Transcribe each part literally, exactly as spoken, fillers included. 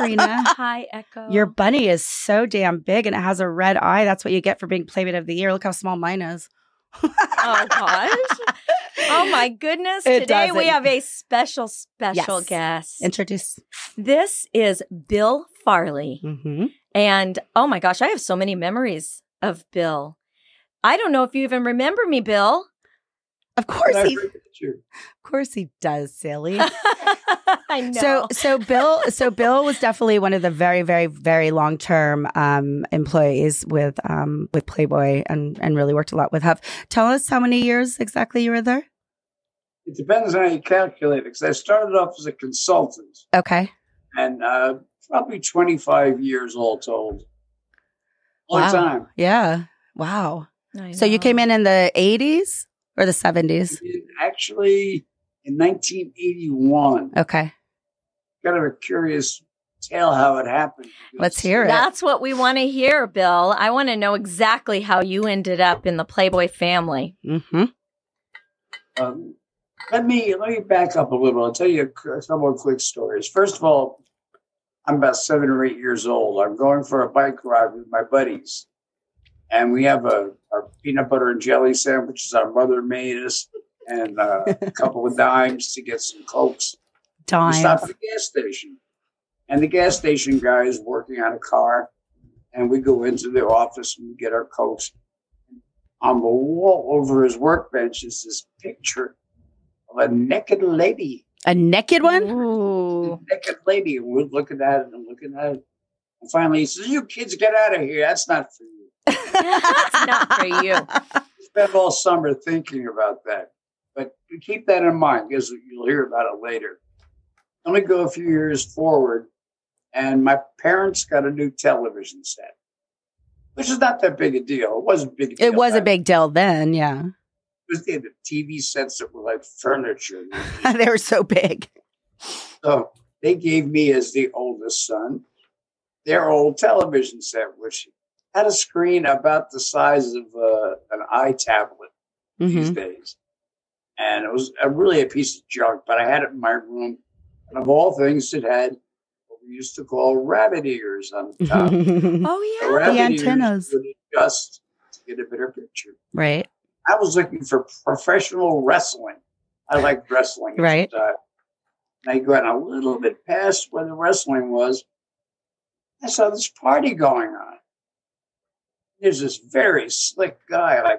Karina. Hi, Echo. Your bunny is so damn big and it has a red eye. That's what you get for being Playmate of the Year. Look how small mine is. Oh, gosh. Oh, my goodness. It Today doesn't. we have a special, special Yes. guest. Introduce. This is Bill Farley. Mm-hmm. And, oh, my gosh, I have so many memories of Bill. I don't know if you even remember me, Bill. Of course I he forget you. Of course he does, silly. I know. So so Bill so Bill was definitely one of the very, very, very long term um, employees with um, with Playboy and, and really worked a lot with Huff. Tell us how many years exactly you were there? It depends on how you calculate it, because I started off as a consultant Okay. and uh, probably twenty-five years all told. Long Wow. time. Yeah. Wow. I So you know. came in in the eighties or the seventies? It actually, in nineteen eighty-one, Okay. kind of a curious tale how it happened. Let's hear it. That's what we want to hear, Bill. I want to know exactly how you ended up in the Playboy family. Mm-hmm. Um, let me let me back up a little. I'll tell you a, a couple of quick stories. First of all, I'm about seven or eight years old. I'm going for a bike ride with my buddies, and we have a our peanut butter and jelly sandwiches our mother made us, and uh, a couple of dimes to get some Cokes. We Dimes. stop at a gas station, and the gas station guy is working on a car, and we go into the office and we get our Cokes. On the wall over his workbench is this picture of a naked lady. A naked one? Ooh. A naked lady. And we're looking at it and looking at it. And finally he says, "You kids get out of here. That's not for you." That's not for you. Spent all summer thinking about that. But keep that in mind because you'll hear about it later. Let me go a few years forward, and my parents got a new television set, which is not that big a deal. It wasn't big. A deal It was a back big deal then, yeah. It was the T V sets that were like furniture. They were so big. So they gave me, as the oldest son, their old television set, which had a screen about the size of uh, an iTablet these Mm-hmm. days. And it was a, really a piece of junk, but I had it in my room. And of all things, it had what we used to call rabbit ears on the top. Oh, The yeah. rabbit antennas. ears would adjust to get a better picture. Right. I was looking for professional wrestling. I liked wrestling at Right. the time. And I got a little bit past where the wrestling was. I saw this party going on. There's this very slick guy, like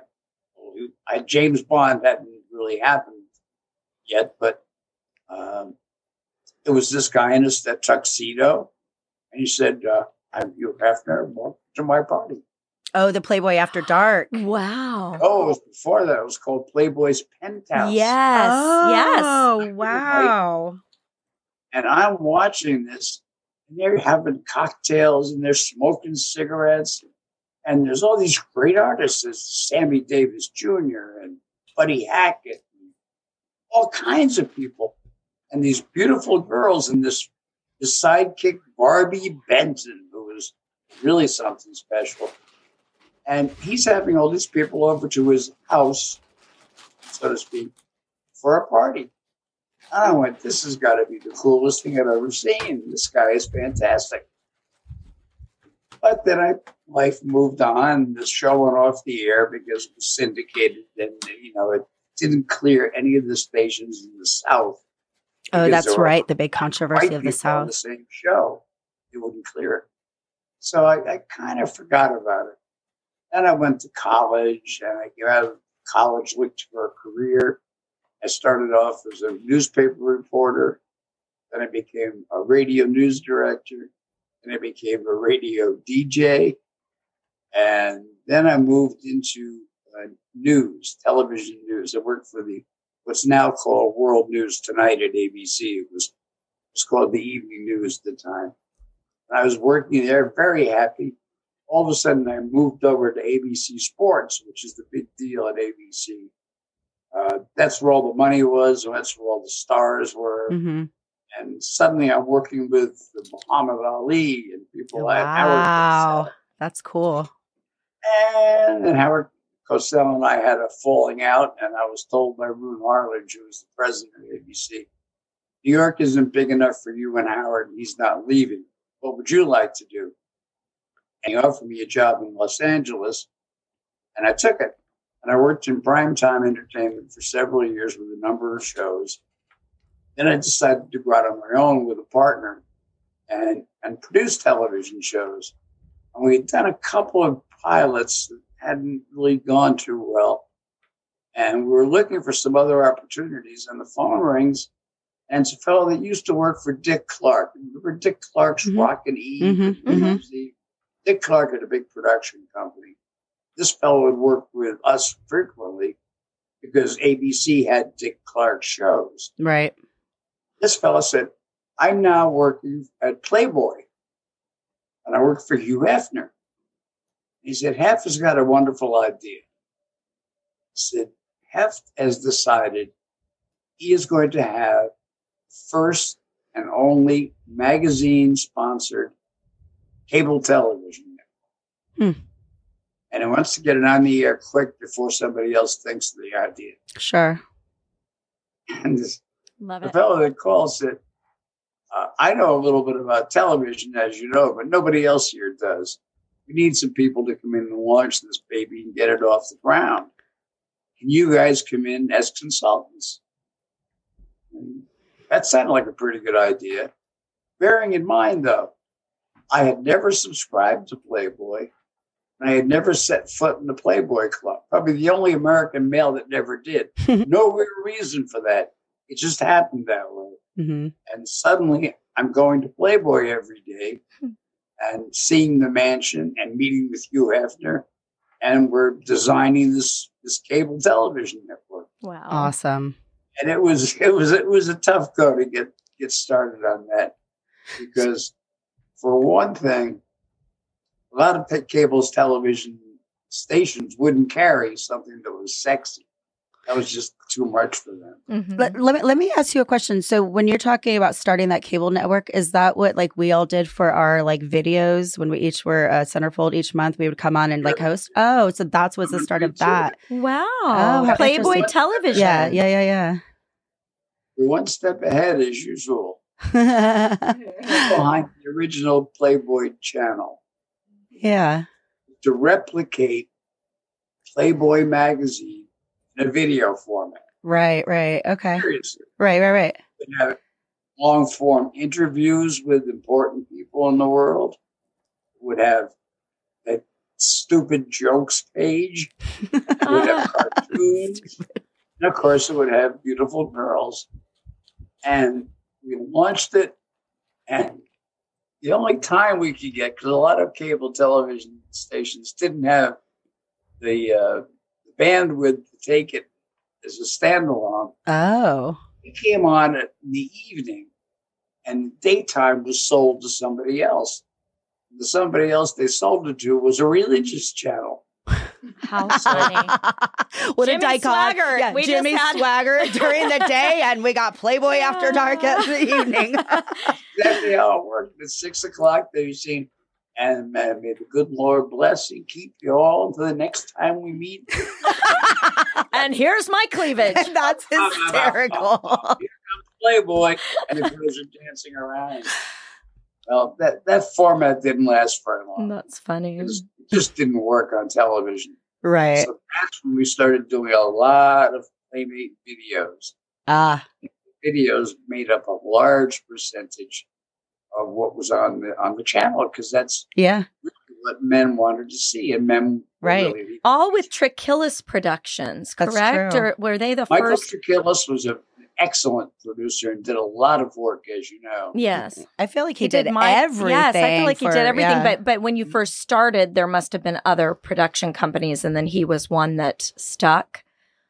I, James Bond hadn't really happened yet, but um, it was this guy in his that tuxedo, and he said, uh, "I'm Hugh Hefner. Welcome to my party." Oh, the Playboy After Dark. Wow. Oh, it was before that. It was called Playboy's Penthouse. Yes. Oh, wow. And I'm watching this, and they're having cocktails and they're smoking cigarettes. And there's all these great artists, there's Sammy Davis Junior and Buddy Hackett, and all kinds of people. And these beautiful girls, and this, this sidekick, Barbie Benton, who was really something special. And he's having all these people over to his house, so to speak, for a party. And I went, this has got to be the coolest thing I've ever seen. This guy is fantastic. But then I, life moved on. The show went off the air because it was syndicated, and you know it didn't clear any of the stations in the South. Oh, because that's there were right. The big white controversy of the people on the South. same show. It wouldn't clear it. So I, I kind of forgot about it. Then I went to college, and I got out of college, looked for a career. I started off as a newspaper reporter. Then I became a radio news director. Then I became a radio D J. And then I moved into uh, news, television news. I worked for the what's now called World News Tonight at A B C. It was, it was called the Evening News at the time. And I was working there, very happy. All of a sudden, I moved over to A B C Sports, which is the big deal at A B C. Uh, that's where all the money was, and that's where all the stars were. Mm-hmm. And suddenly I'm working with Muhammad Ali and people like Howard Wow. Cosell. That's cool. And then Howard Cosell and I had a falling out, and I was told by Roone Harledge, who was the president of A B C, New York isn't big enough for you and Howard, and he's not leaving. what would you like to do? And he offered me a job in Los Angeles, and I took it. And I worked in primetime entertainment for several years with a number of shows. Then I decided to go out on my own with a partner and, and produce television shows. And we had done a couple of pilots that hadn't really gone too well. And we were looking for some other opportunities. And the phone rings, and it's a fellow that used to work for Dick Clark. Remember Dick Clark's mm-hmm. Rockin' Eve? Mm-hmm. Mm-hmm. Dick Clark had a big production company. This fellow would work with us frequently because A B C had Dick Clark shows. Right. This fellow said, I'm now working at Playboy, and I work for Hugh Hefner. He said, Hef has got a wonderful idea. He said, Hef has decided he is going to have first and only magazine-sponsored cable television network. Hmm. And he wants to get it on the air quick before somebody else thinks of the idea. Sure. And this, Love the it. fellow that called said, uh, I know a little bit about television, as you know, but nobody else here does. We need some people to come in and launch this baby and get it off the ground. Can you guys come in as consultants? And that sounded like a pretty good idea. Bearing in mind, though, I had never subscribed to Playboy. I had never set foot in the Playboy Club. Probably the only American male that never did. No real reason for that. It just happened that way. Mm-hmm. And suddenly I'm going to Playboy every day and seeing the mansion and meeting with Hugh Hefner. And we're designing this, this cable television network. Wow. Awesome. And it was, it was, it was a tough go to get, get started on that because for one thing, a lot of cable's television stations wouldn't carry something that was sexy. That was just too much for them. Mm-hmm. Let, let, me, let me ask you a question. So when you're talking about starting that cable network, is that what like we all did for our like videos when we each were a centerfold each month? We would come on and like host? Oh, so that's was the start of that. Wow. Oh, how Playboy interesting. television. Yeah, yeah, yeah, yeah. We're one step ahead as usual. Behind the original Playboy channel. Yeah. To replicate Playboy magazine in a video format. Right, right. Okay. Seriously. Right, right, right. We have long form interviews with important people in the world. Would have a stupid jokes page. Would have cartoons. And of course, it would have beautiful girls. And we launched it, and the only time we could get, because a lot of cable television stations didn't have the uh, bandwidth to take it as a standalone. Oh. It came on in the evening, and daytime was sold to somebody else. The somebody else they sold it to was a religious channel. How funny. What Jimmy a dichotomy. Swaggart. Yeah, We Jimmy just had- Swaggart during the day, and we got Playboy after dark in the evening. Exactly how it worked. At six o'clock, they were saying, and uh, may the good Lord bless and keep you all until the next time we meet. And here's my cleavage. That's hysterical. Here comes Playboy, and the girls are dancing around. Well, that, that format didn't last very long. That's funny. It just, it just didn't work on television. Right. So that's when we started doing a lot of Playmate videos. Ah. Videos made up a large percentage of what was on the on the channel because that's yeah really what men wanted to see, and men right really all with Trachillis Productions, correct? That's true. Or were they the Michael first? Trachillis was an excellent producer and did a lot of work, as you know. Yes, I feel like he, he did, did my, everything. Yes, I feel like for, he did everything. Yeah. But but when you first started, there must have been other production companies, and then he was one that stuck.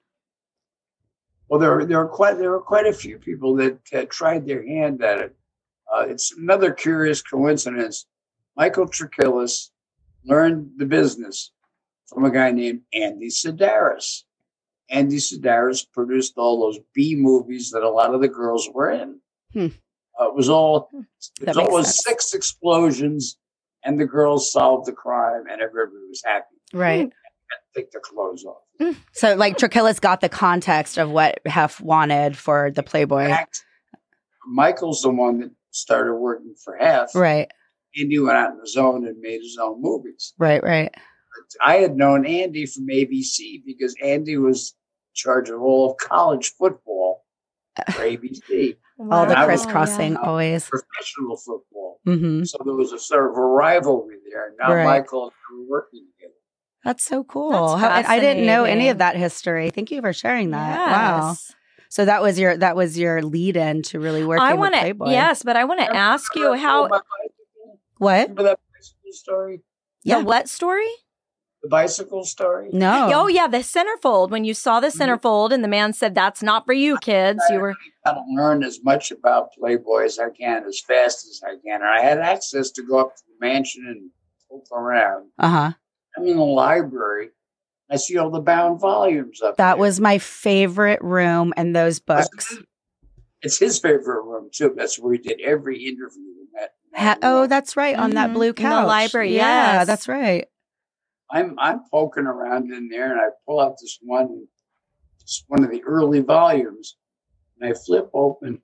Well, there were there were quite there were quite a few people that uh, tried their hand at it. Uh, it's another curious coincidence. Michael Trachillis learned the business from a guy named Andy Sedaris. Andy Sedaris produced all those B movies that a lot of the girls were in. Hmm. Uh, it was all it was always sense. six explosions, and the girls solved the crime, and everybody was happy. Right. And take their clothes off. So, like, Trachillis got the context of what Hef wanted for the Playboy. In fact, Michael's the one that started working for Hef. Right. Andy went out on his own and made his own movies. Right, right. I had known Andy from A B C because Andy was in charge of all of college football for A B C. All the And I was- crisscrossing, yeah. always. Professional football. Mm-hmm. So there was a sort of a rivalry there. Now Right. Michael and I were working together. That's so cool. That's How- and I didn't know any fascinating. of that history. Thank you for sharing that. Wow. Yes. So that was your that was your lead in to really working I with want to, Playboy. yes, but I want to Remember ask you that how bicycle? What? Remember that bicycle story? Yeah. the what story? The bicycle story? No. Oh, yeah, the centerfold. When you saw the Mm-hmm. centerfold and the man said, "That's not for you, kids," you were. I got to learn as much about Playboy as I can, as fast as I can. And I had access to go up to the mansion and poke around. Uh huh. I'm in the library. I see all the bound volumes up That there. was my favorite room and those books. It's his favorite room, too. That's where he did every interview. In that, in Ha- that oh, room. that's right. On that Mhm. blue In the couch. library, Yeah, yes. that's right. I'm I'm poking around in there, and I pull out this one, it's one of the early volumes, and I flip open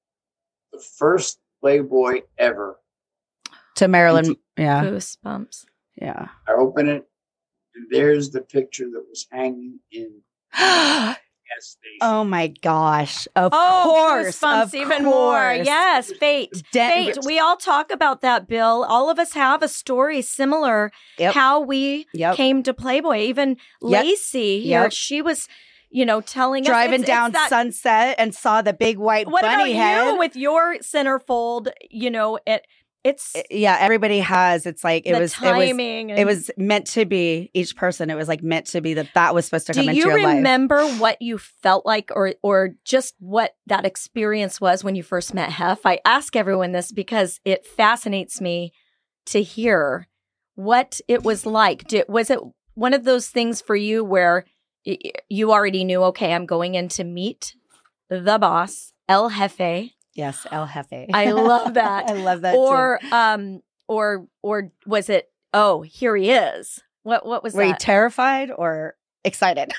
the first Playboy ever. To Marilyn. Yeah. Goosebumps. Yeah. I open it, and there's the picture that was hanging in the gas station. Oh my gosh. Of Oh, course. goosebumps Of even more. course. Yes, fate. Den- Fate. We all talk about that, Bill. All of us have a story similar. Yep. How we Yep. came to Playboy. Even Yep. Lacey here, Yep. she was, you know, telling us Driving it's- down it's that, Sunset and saw the big white What bunny about head. you with your centerfold? You know, it. It's Yeah, everybody has. It's like it the was. timing. It was. It was meant to be. Each person. It was like meant to be that that was supposed to Do come into you your life. remember what you felt like, or or just what that experience was when you first met Hef? I ask everyone this because it fascinates me to hear what it was like. Did, was it one of those things for you where y- you already knew, okay, I'm going in to meet the boss, El Jefe? Yes, El Jefe. I love that. I love that. Or um, or or was it? Oh, here he is. What what was too. Were you that? terrified or excited?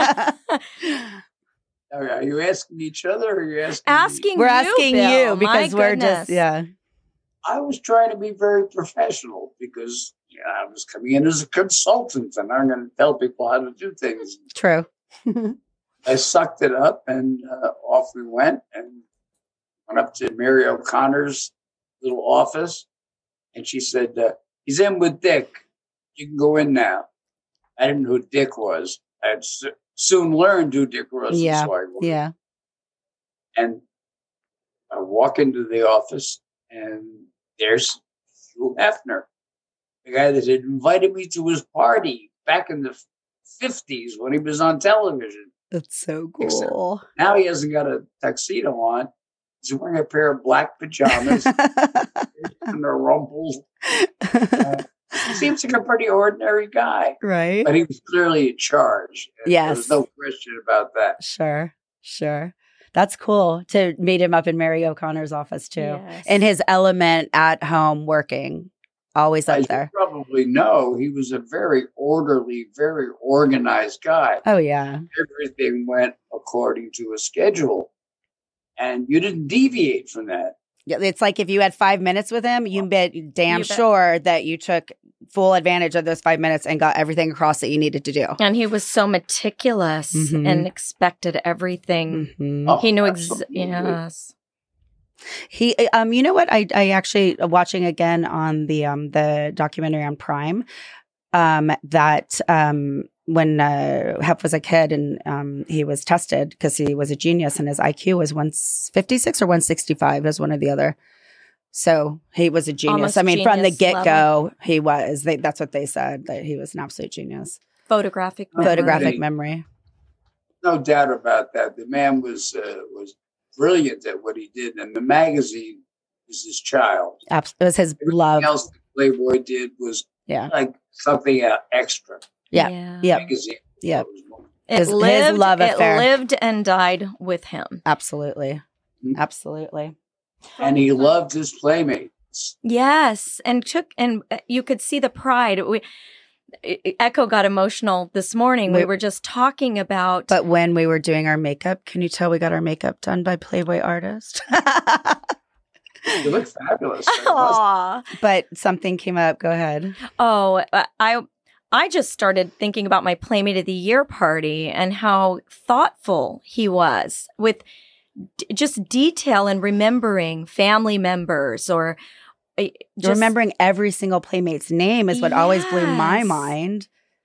Are you asking each other, or are you asking? Asking me? We're you, asking Bill. you because My we're goodness. just yeah. I was trying to be very professional because you know, I was coming in as a consultant, and I'm going to tell people how to do things. True. I sucked it up, and uh, off we went, and went up to Mary O'Connor's little office, and she said, uh, "He's in with Dick. You can go in now." I didn't know who Dick was. I had s- soon learned who Dick was. Yeah, So I went. Yeah. And I walk into the office, and there's Hugh Hefner, the guy that had invited me to his party back in the fifties when he was on television. That's so Except- cool. Now he hasn't got a tuxedo on. He's wearing a pair of black pajamas and a rumple. Uh, he seems like a pretty ordinary guy, Right. but he was clearly in charge. And Yes. There's no question about that. Sure. Sure. That's cool to meet him up in Mary O'Connor's office too. Yes. In his element at home working. Always up As there. you probably know, he was a very orderly, very organized guy. Oh yeah. Everything went according to a schedule, and you didn't deviate from that. Yeah, it's like if you had five minutes with him, you bet damn You bet. sure that you took full advantage of those five minutes and got everything across that you needed to do. And he was so meticulous Mhm. and expected everything. Mhm. Oh, He knew ex- absolutely. yes. He, um, you know what? I, I actually watching again on the um the documentary on Prime, um that um when uh, Hef was a kid and um he was tested because he was a genius and his I Q was one fifty-six or one sixty-five, as one or the other. So he was a genius. Almost I mean, from the genius get go, he was. They, that's what they said, that he was an absolute genius. Photographic Oh, memory. Photographic Right. memory. No doubt about that. The man was uh, was brilliant at what he did, and the magazine was his child. Abs- it was his Everything love. else that Playboy did was Yeah. like something uh, extra. Yeah. Yeah. Yep. Magazine. Yep. was more- It His- his lived, love affair. It lived and died with him. Absolutely. Mhm. Absolutely. And he loved his playmates. Yes, and took and uh, you could see the pride. We Echo got emotional this morning. We We- were just talking about But when we were doing our makeup, can you tell we got our makeup done by Playboy artist? You look fabulous. Aw. But something came up. Go ahead. Oh, I I just started thinking about my Playmate of the Year party and how thoughtful he was with d- just detail and remembering family members or uh, just, remembering every single Playmate's name is what always blew my Yes. mind.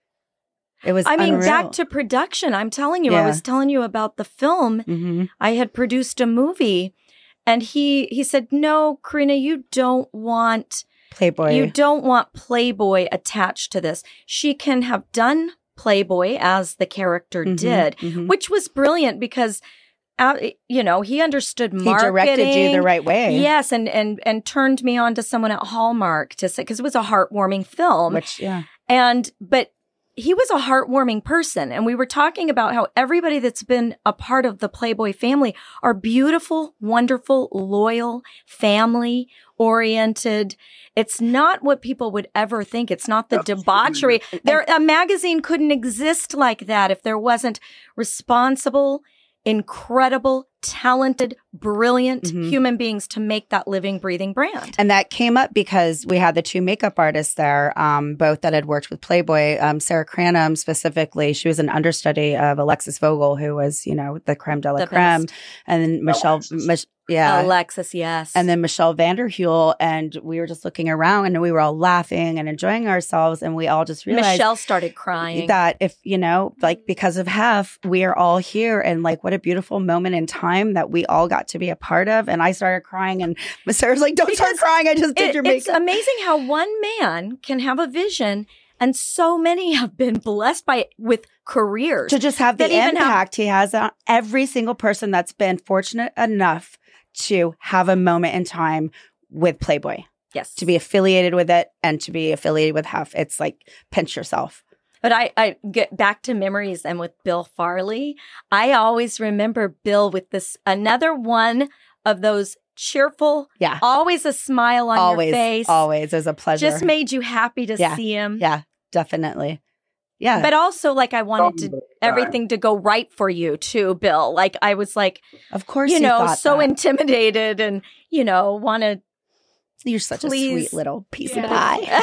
It was I mean, unreal. back to production. I'm telling you, I Yeah. was telling you about the film. Mhm. I had produced a movie, and he he said, "No, Karina, you don't want Playboy. you don't want Playboy attached to this. She can have done Playboy as the character Mhm, did, mhm. which was brilliant because, uh, you know, he understood He marketing. directed you the right way. Yes, and and and turned me on to someone at Hallmark to say because it was a heartwarming film. Which, yeah. And, but he was a heartwarming person. And we were talking about how everybody that's been a part of the Playboy family are beautiful, wonderful, loyal, family oriented. It's not what people would ever think. It's not the debauchery. There, a magazine couldn't exist like that if there wasn't responsible, incredible, talented, brilliant Mhm. human beings to make that living, breathing brand. And that came up because we had the two makeup artists there, um, both that had worked with Playboy. Um, Sarah Cranham specifically, she was an understudy of Alexis Vogel, who was, you know, the creme de la The creme. best. And then Michelle, Alexis. Mich- yeah. Alexis, yes. And then Michelle Vanderhule. And we were just looking around and we were all laughing and enjoying ourselves. And we all just realized Michelle started crying. that if, you know, like because of Hef, we are all here. And like, what a beautiful moment in time that we all got to be a part of. And I started crying and Miss Sarah's like, don't start Because crying. I just did It- your it's makeup. amazing how one man can have a vision and so many have been blessed by it with careers. To just have the that even have- impact he has on every single person that's been fortunate enough to have a moment in time with Playboy, Yes. to be affiliated with it and to be affiliated with Hef. It's like pinch yourself. But I, I get back to memories and with Bill Farley. I always remember Bill with this, another one of those cheerful, Yeah. always a smile on always, your face. always. It was a pleasure. Just made you happy to Yeah. see him. yeah, definitely. Yeah. But also, like, I wanted to everything to go right for you too, Bill. Like, I was like, of course, you you know, thought so that. intimidated and, you know, want to. You're such please. a sweet little piece Yeah. of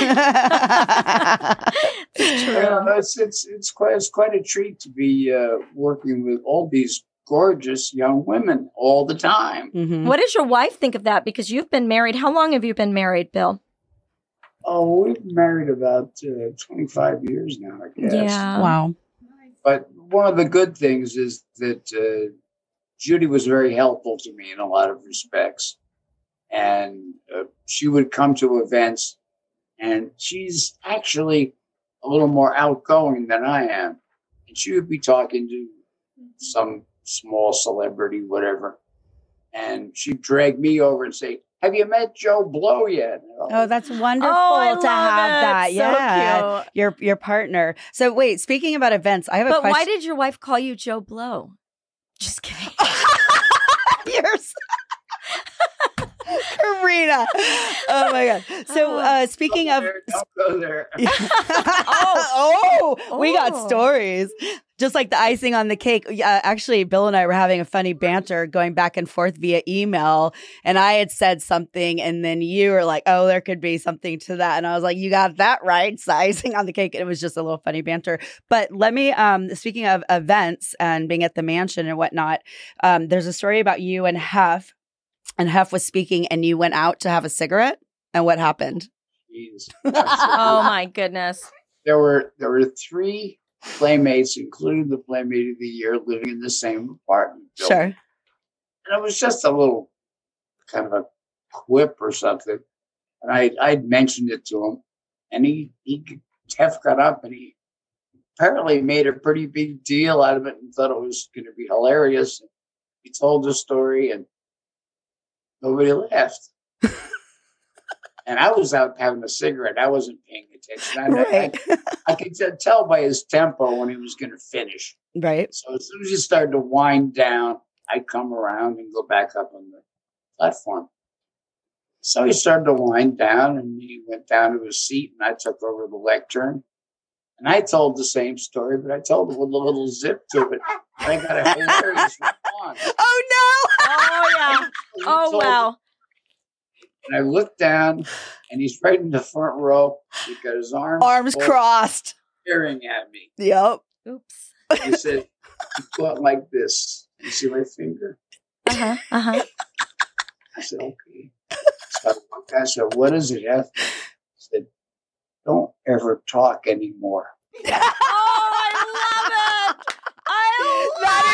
pie. It's true. Yeah, it's, it's it's quite it's quite a treat to be uh, working with all these gorgeous young women all the time. Mhm. What does your wife think of that? Because you've been married. How long have you been married, Bill? Oh, we've been married about uh, twenty-five years now, I guess. Yeah. Wow. But one of the good things is that uh, Judy was very helpful to me in a lot of respects. And uh, she would come to events, and she's actually a little more outgoing than I am. And she would be talking to some small celebrity, whatever. And she'd drag me over and say, have you met Joe Blow yet? Oh, that's wonderful Oh, I to love have it. that. So yeah. cute. Your your partner. So wait, speaking about events, I have a But question. why did your wife call you Joe Blow? Just kidding. You're so- Karina. Oh my God. So uh, speaking of Don't go there. oh, oh, we got Oh. stories. Just like the icing on the cake. Uh, actually, Bill and I were having a funny banter going back and forth via email. And I had said something, and then you were like, oh, there could be something to that. And I was like, you got that right. It's the icing on the cake. And it was just a little funny banter. But let me, um, speaking of events and being at the mansion and whatnot, um, there's a story about you and Hef. And Hef was speaking, and you went out to have a cigarette. And what happened? Jeez. Oh my goodness. There were there were three playmates, including the Playmate of the Year, living in the same apartment building. Sure. And it was just a little kind of a quip or something. And I I'd mentioned it to him, and he he Hef got up and he apparently made a pretty big deal out of it and thought it was going to be hilarious. He told the story, and nobody laughed. And I was out having a cigarette. I wasn't paying attention. I, Right. I, I could t- tell by his tempo when he was going to finish. Right. So as soon as he started to wind down, I'd come around and go back up on the platform. So he started to wind down, and he went down to his seat, and I took over the lectern. And I told the same story, but I told it with a little zip to it. And I got a hilarious response. Oh, no. Oh yeah. He Oh told- wow. And I looked down, and he's right in the front row. He's got his arms Arms full, crossed. staring at me. Yep. Oops. He said, he fought like this. You see my finger? Uh huh. Uh huh. I said, okay. So I said, what does it have? He said, don't ever talk anymore. Oh, I love it. I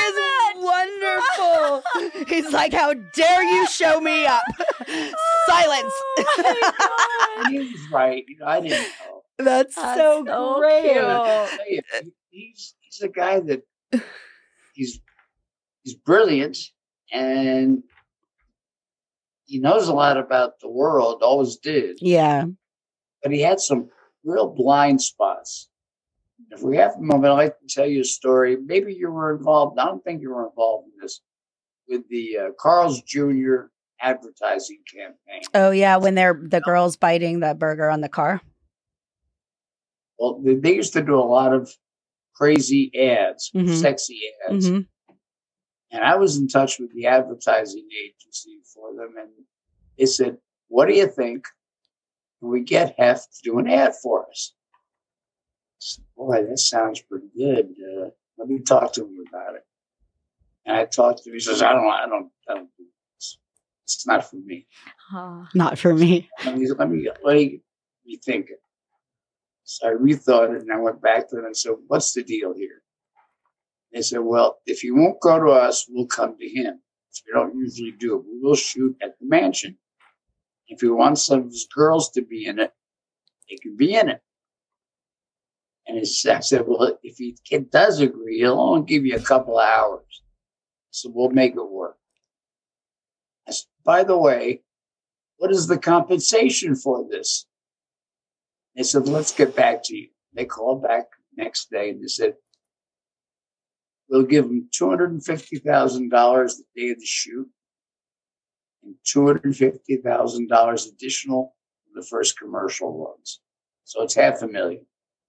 love That is wonderful. He's like, how dare you show me up? Silence. Oh And he was right. You know, I didn't know. That's, That's so, so great. cute. I'll tell you, he- he's he's a guy that he's he's brilliant, and he knows a lot about the world. Always did, Yeah. but he had some real blind spots. If we have a moment, I'd like to tell you a story. Maybe you were involved. I don't think you were involved in this with the uh, Carl's Junior advertising campaign. Oh yeah, when they're the girls biting the burger on the car. Well, they, they used to do a lot of crazy ads, Mhm. sexy ads. Mm-hmm. And I was in touch with the advertising agency for them, and they said, what do you think? Can we get Hef to do an ad for us? I said, boy, that sounds pretty good. Uh, let me talk to him about it. And I talked to him. He says, I don't, I don't, I don't do this. It's not for me. Oh. Not for me. Let me, let me, let me rethink it. So I rethought it, and I went back to them and said, what's the deal here? They said, well, if you won't go to us, we'll come to him. So we don't usually do it. We will shoot at the mansion. If he wants some of his girls to be in it, they can be in it. And it's, I said, well, if he kid does agree, he'll only give you a couple of hours. So we'll make it work. I said, by the way, what is the compensation for this? They said, let's get back to you. They called back next day and they said, we'll give them two hundred fifty thousand dollars the day of the shoot and two hundred fifty thousand dollars additional for the first commercial runs. So it's half a million.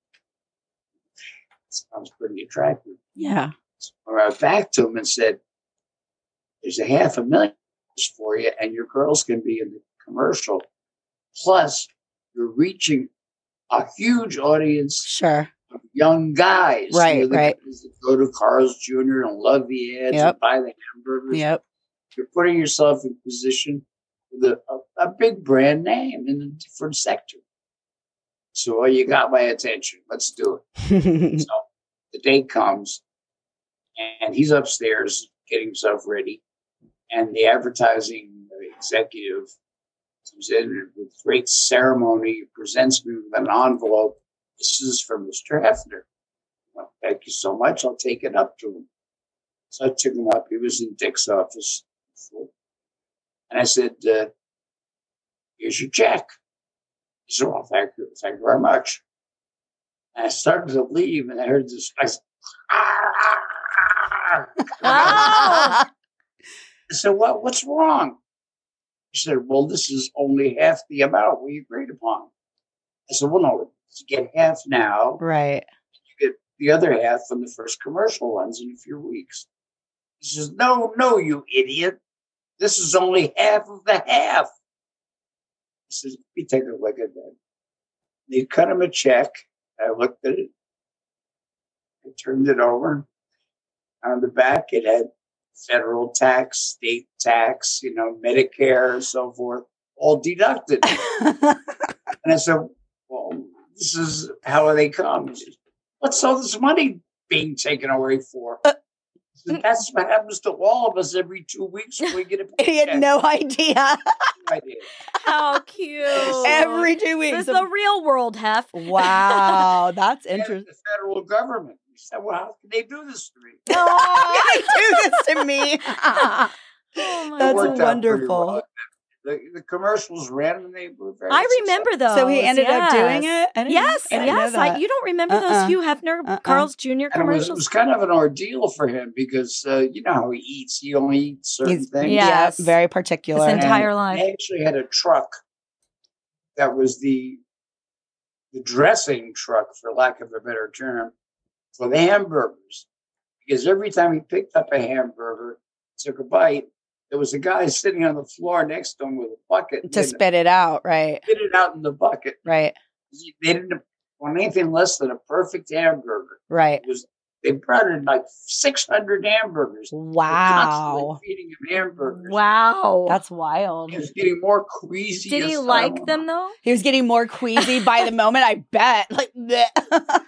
Sounds pretty attractive. Yeah. So I went back to them and said, there's a half a million for you and your girls can be in the commercial. Plus, you're reaching a huge audience Sure. of young guys. Right, You know, the right. guys that go to Carl's Junior and love the ads Yep. and buy the hamburgers. Yep. You're putting yourself in position with a, a, a big brand name in a different sector. So well, you got my attention. Let's do it. So the day comes and he's upstairs getting himself ready. And the advertising executive comes in with great ceremony, presents me with an envelope. This is from Mister Hefner. Well, thank you so much. I'll take it up to him. So I took him up. He was in Dick's office. And I said, uh, here's your check. He said, well, thank you. Thank you very much. And I started to leave, and I heard this guy say, ah! Oh. I said, well, what's wrong? He said, well, this is only half the amount we agreed upon. I said, well, no, you get half now. Right. You get the other half when the first commercial runs in a few weeks. He says, no, no, you idiot. This is only half of the half. He says, let me take a look at that. They cut him a check. I looked at it. I turned it over. On the back, it had federal tax, state tax, you know, Medicare and so forth, all deducted. And I said, well, this is how they come. He says, what's all this money being taken away for? I said, that's what happens to all of us every two weeks when we get a paycheck. He had no idea. No idea. How cute. Every two weeks. This is the real world, Hef. Wow, that's And interesting. the federal government. He said, well, how can they do this to me? How can they do this to me? Oh my That's It worked out pretty wonderful. well. The, the commercials ran and they were very I successful. remember those. So he ended yes. up doing it? I didn't- Yes, I didn't know yes. I, that. you don't remember Uh-uh. those Hugh Hefner, Uh-uh. Carl's Junior And it was, it commercials? was kind of an ordeal for him because uh, you know how he eats. He only eats certain He's- things. Yeah. Yes. Yeah, very particular. His And entire life. They actually had a truck that was the the dressing truck, for lack of a better term, for the hamburgers. Because every time he picked up a hamburger, took a bite, there was a guy sitting on the floor next to him with a bucket. To spit it out, right? Spit it out in the bucket. Right. They didn't want anything less than a perfect hamburger. Right. It was, they brought in like six hundred hamburgers. Wow. Feeding him hamburgers. Wow. That's wild. He was getting more queasy. Did he like them though? He was getting more queasy by the moment, I bet. Like, that's,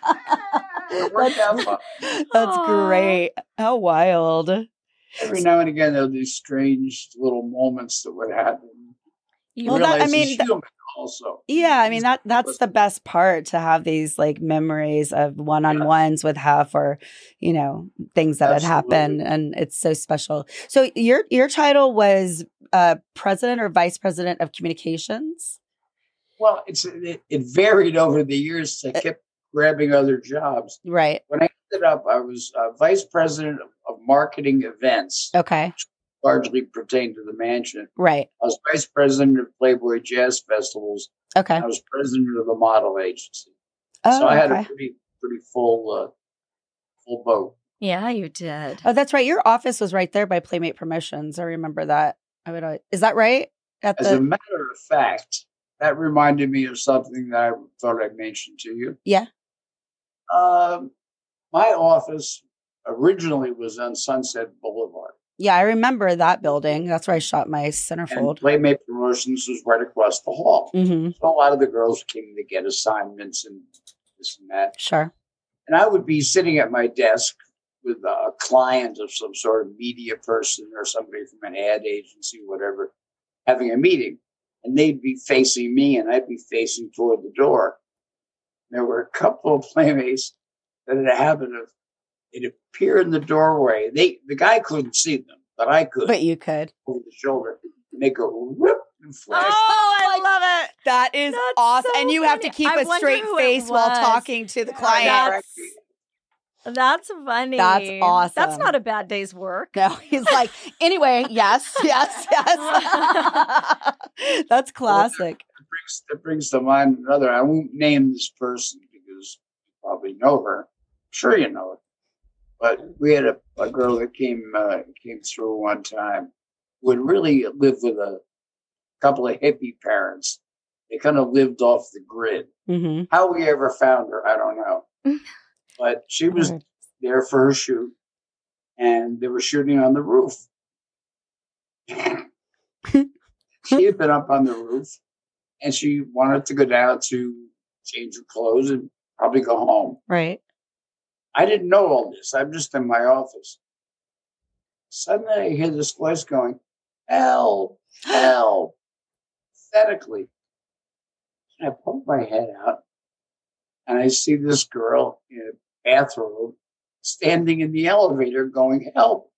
that's great. How wild. Every now and again, there were these strange little moments that would happen. You well, that, I mean, he's human also. Yeah, I mean that that's the best part, to have these like memories of one-on-ones yeah. with Hef, or you know, things that Absolutely. had happened, and it's so special. So your your title was uh, president or vice president of communications? Well, it's it, it varied over the years. I kept grabbing other jobs. Right. When I ended up, I was uh, vice president of, of marketing events. Okay. Largely pertained to the mansion. Right. I was vice president of Playboy Jazz Festivals. Okay. I was president of the model agency. Oh, so I had okay. a pretty pretty full uh, full boat. Yeah, you did. Oh, that's right. Your office was right there by Playmate Promotions. I remember that. I would. Always, is that right? At As the... a matter of fact, that reminded me of something that I thought I'd mention to you. Yeah. Um, my office originally was on Sunset Boulevard. Yeah, I remember that building. That's where I shot my centerfold. And Playmate Promotions was right across the hall. Mm-hmm. So a lot of the girls came to get assignments and this and that. Sure. And I would be sitting at my desk with a client of some sort of media person or somebody from an ad agency, whatever, having a meeting. And they'd be facing me and I'd be facing toward the door. There were a couple of playmates that had a habit of, they'd appear in the doorway. They the guy couldn't see them, but I could. But you could. Over the shoulder. And they go whoop and flash. Oh, I love it. That is That's awesome. So and you funny. have to keep I a straight face while talking to the client. That's, that's funny. That's awesome. That's not a bad day's work. No, he's like, anyway, yes, yes, yes. That's classic. Well, that, brings, that brings to mind another. I won't name this person because you probably know her. Sure you know her. But we had a, a girl that came uh, came through one time who had really lived with a couple of hippie parents. They kind of lived off the grid. Mm-hmm. How we ever found her, I don't know. But she was right. there for her shoot, and they were shooting on the roof. She had been up on the roof, and she wanted to go down to change her clothes and probably go home. Right. I didn't know all this. I'm just in my office. Suddenly I hear this voice going, help, help, pathetically. And I poke my head out and I see this girl in a bathrobe standing in the elevator going, help.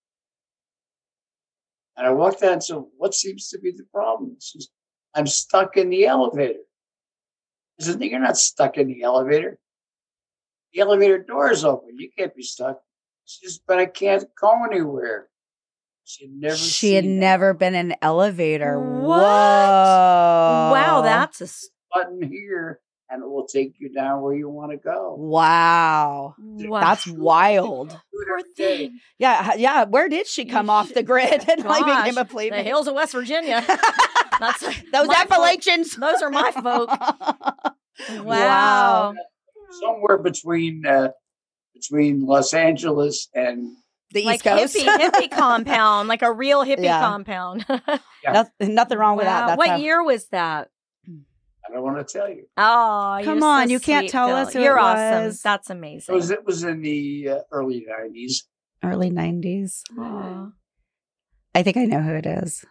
And I walked out and said, what seems to be the problem? She says, I'm stuck in the elevator. I said, no, you're not stuck in the elevator. The elevator door is open. You can't be stuck. She says, but I can't go anywhere. She had never She had that. never been in an elevator. What? Whoa. Wow, that's a button here and it will take you down where you want to go. Wow. wow. That's wild. Poor thing. Yeah, yeah. Where did she come off the grid and like became a playmate? The hills of West Virginia. That's those Appalachians. Folk. Those are my folk. Wow. Wow. Somewhere between uh, between Los Angeles and the like East Coast, hippie, hippie compound, like a real hippie yeah. compound. Yeah. Nothing, nothing wrong with wow. that. That's what how... year was that? I don't want to tell you. Oh, come you're on! so you can't sweet, tell Bill. us. Who you're it awesome. was. That's It amazing. was it was in the uh, early nineties. Early nineties. Aww. I think I know who it is.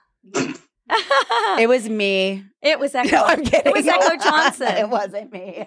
It was me. It was Echo. No, I'm kidding. It was Echo Johnson. It wasn't me.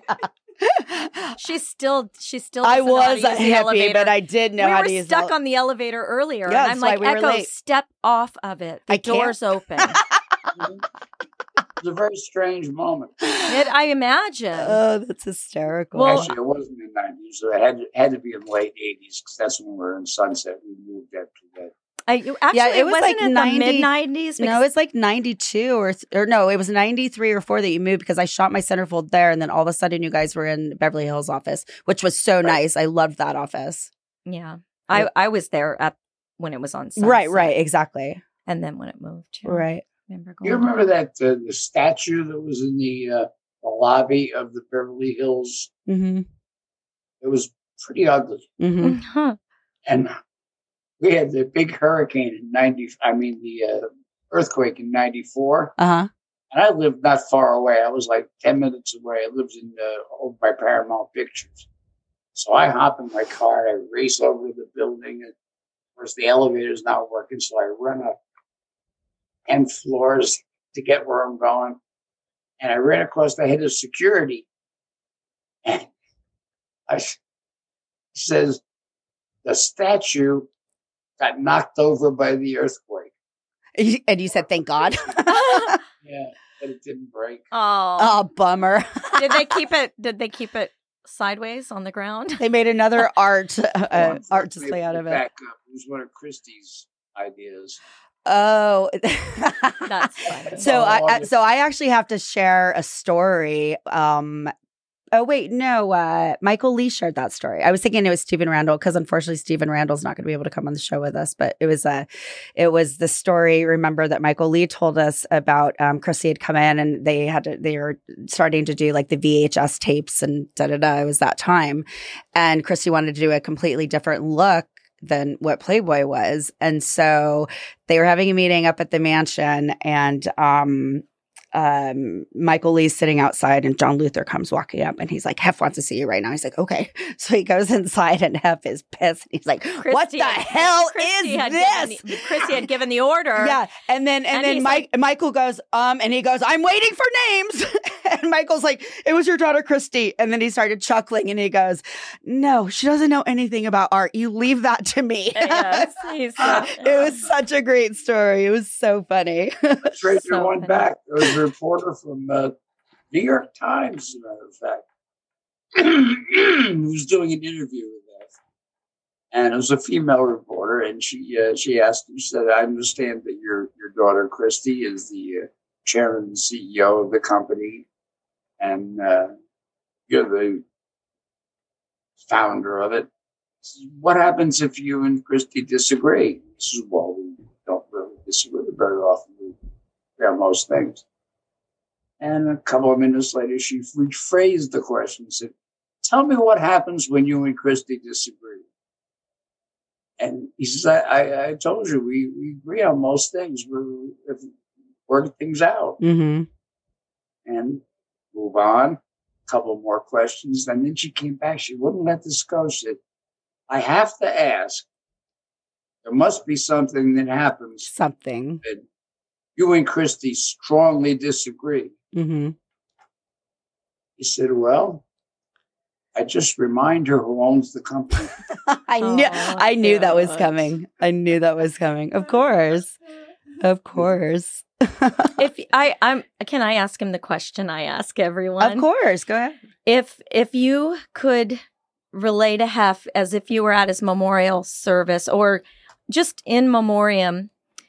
She's still, she still. I was a hippie, elevator. but I did know we how were to use. stuck the... on the elevator earlier, Yeah, and I'm like, we Echo, late. step off of it. The I can't. door's open. It was a very strange moment. It, I imagine. Oh, that's hysterical. Well, Actually, it wasn't in the nineties. So it had to, had to be in the late eighties because that's when we were in Sunset. We moved after that. I, actually, Yeah, it was wasn't like it ninety the mid nineties. No, it's like ninety-two or th- or no, it was ninety-three or four that you moved because I shot my centerfold there, and then all of a sudden you guys were in Beverly Hills office, which was so Right. nice. I loved that office. Yeah, I I was there at when it was on Sunset. Right, right, exactly. And then when it moved, yeah. Right. Remember You going remember that uh, the statue that was in the, uh, the lobby of the Beverly Hills? Mm-hmm. It was pretty ugly. Mm-hmm. Huh. And we had the big hurricane in ninety. I mean, the uh, earthquake in ninety-four. Uh-huh. And I lived not far away. I was like ten minutes away. I lived in uh, over by Paramount Pictures. So I hop in my car. I race over to the building. And of course, the elevator's not working. So I run up ten floors to get where I'm going. And I ran across the head of security. And I he says, the statue got knocked over by the earthquake. And you said, thank God. Yeah, but it didn't break. Oh. Oh, bummer. Did they keep it? Did they keep it sideways on the ground? They made another art uh, Well, art display out of it. Back up. It was one of Christie's ideas. Oh, That's funny. so I I- so I actually have to share a story. Um, oh wait, no, uh, Michael Lee shared that story. I was thinking it was Stephen Randall because unfortunately Stephen Randall's not going to be able to come on the show with us. But it was a, it was the story. Remember that Michael Lee told us about. Um, Chrissy had come in and they had to, they were starting to do like the V H S tapes and da da da. It was that time, and Chrissy wanted to do a completely different look than what Playboy was. And so they were having a meeting up at the mansion and um um, Michael Lee's sitting outside and John Luther comes walking up and he's like, Hef wants to see you right now. He's like, okay. So he goes inside and Hef is pissed. He's like, Christy what the had- hell Christy is had this? Given the, Christy had given the order. Yeah. And then, and, And then he's Mike, Michael goes, um, and he goes, I'm waiting for names. And Michael's like, it was your daughter, Christy. And then he started chuckling and he goes, no, she doesn't know anything about art. You leave that to me. Yes, he said, It was such a great story. It was so funny. Straight So one funny. back. There was a reporter from uh, New York Times, as a matter of fact, who was doing an interview with that. And it was a female reporter, and she uh, she asked him, she said, I understand that your, your daughter, Christy, is the uh, chairman and C E O of the company, and uh, you're the founder of it. What happens if you and Christy disagree? This is, well, we don't really disagree very often. We agree on most things. And a couple of minutes later, she rephrased the question and said, tell me what happens when you and Christy disagree. And he says, I, I, I told you, we, we agree on most things. We're if, work things out Mm-hmm. and move on. A couple more questions. And then she came back. She wouldn't let this go. She said, I have to ask. There must be something that happens Something. that you and Christy strongly disagree. Mm-hmm. He said, well, I just remind her who owns the company. I knew Oh, I knew that was gosh. coming. I knew that was coming. Of course. Of course. If I, I'm, can I ask him the question I ask everyone? Of course. Go ahead. If if you could relay to Hef as if you were at his memorial service or just in memoriam,